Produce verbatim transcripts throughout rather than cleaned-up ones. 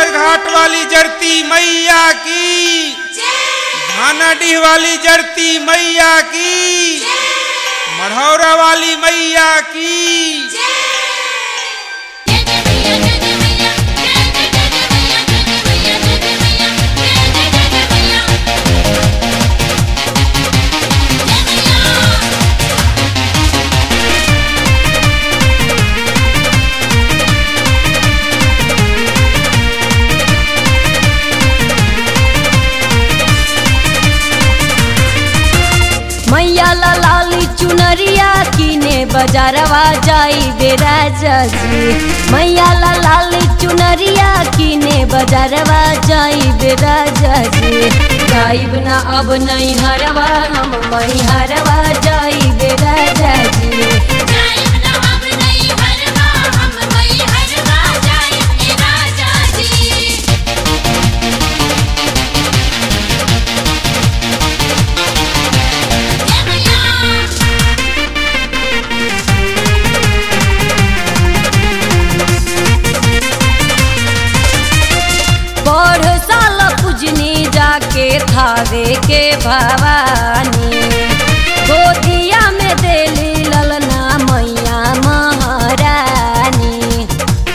बक्सर घाट वाली जरती मैया की, धानाडीह वाली जरती मैया की, मढ़ौरा वाली मैया की। मैया ला लाली चुनरिया कीने बजारवा जाई बे राजा जी। मैया ला लाली चुनरिया कीने बजारवा जाई बे राजा जी। जाइब ना अब नहीं हरवा हम मई हरवा जाई बे राजा जी। बड़ साल पूजनी जाके थावे के भवानी, गोदिया में देली ललना मैया महारानी।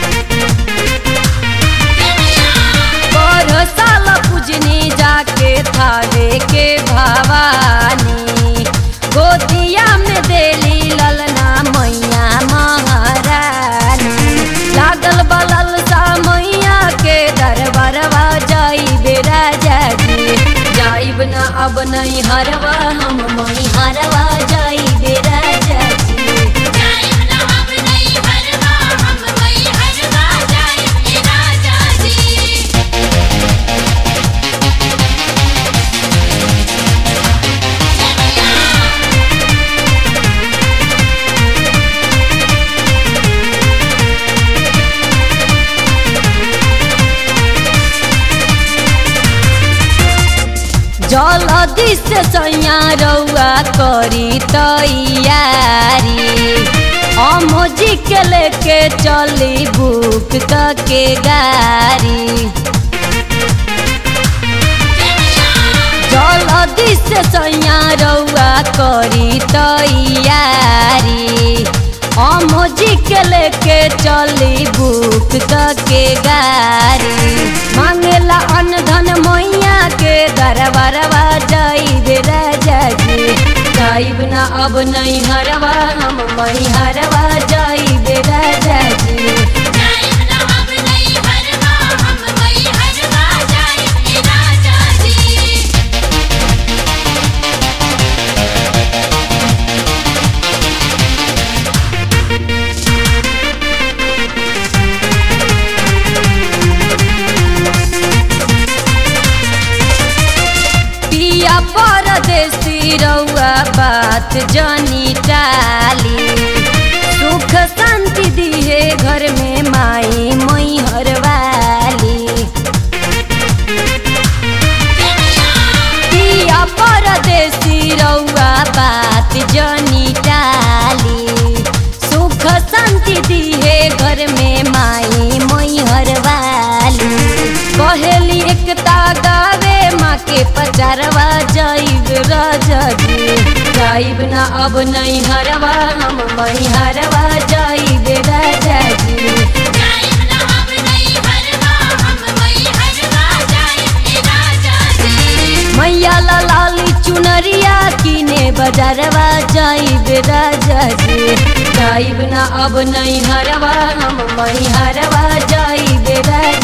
बड़ साल पूजनी जाके थावे के भवानी, गोदिया में देली ललना मैया महारानी। लागल बलल सा मैया के दरबारवा जाई बे राजा जी। जाइब ना अब नहीं हरवा हम मई हरवा जाई बे राजा जी। जल्दी से सैया रउआ करी तैयारी, अमोजी के लेके चली बुक के गाड़ी। जल्दी से सैया रउआ करी तैयारी, अमोजी के लेके चली बुक के गाड़ी। मांगेला अन्न धन मैया के दरबारवा जाई बे राजा जी। जाइब ना अब नहीं हरवा हम मई हरवा जाई बे राजा जी। पिया परदेसी रउआ बात जानी टाली, सुख शांति दिहे घर में माई मई हरवाली। पिया परदेसी रउआ बात जानी टाली, सुख शांति दिहे घर में माई मई हरवाली। कहेली एकता गावे माँ के पचारवा जाइब राजा जी। जाइब ना अब नहीं हरवा हम मई हरवा जाइब राजा जी। मैया ला लाली चुनरिया कीने बजारवा जाइब राजा जी। जाइब ना अब नहीं हरवा हम मई हरवा जाइब राजा।